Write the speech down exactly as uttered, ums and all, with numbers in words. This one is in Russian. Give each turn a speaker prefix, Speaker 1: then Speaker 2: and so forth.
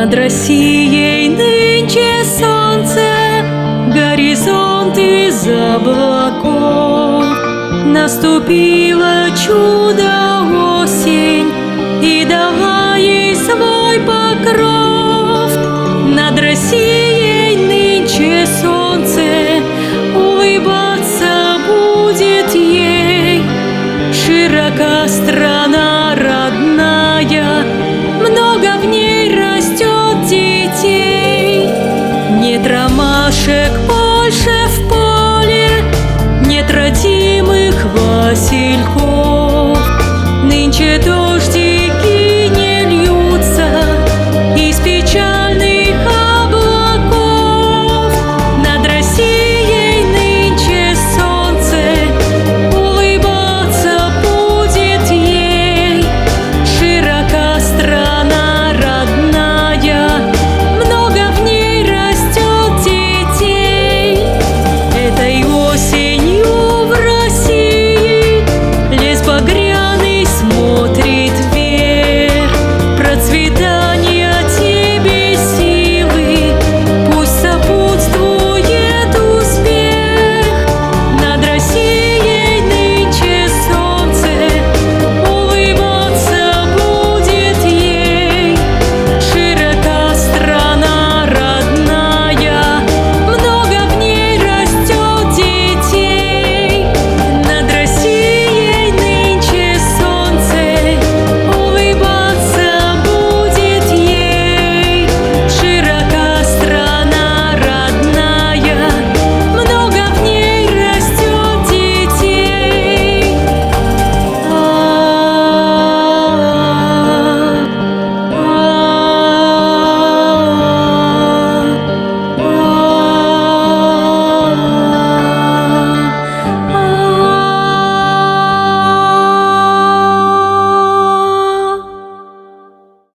Speaker 1: Над Россией нынче солнце, горизонт из облаков. Наступило чудо осень и дала ей свой покров. Над Россией нынче солнце, улыбаться будет ей. Широка страна родная, много в ней растет детей. Нет ромашек больше в поле, нет родимых васильков.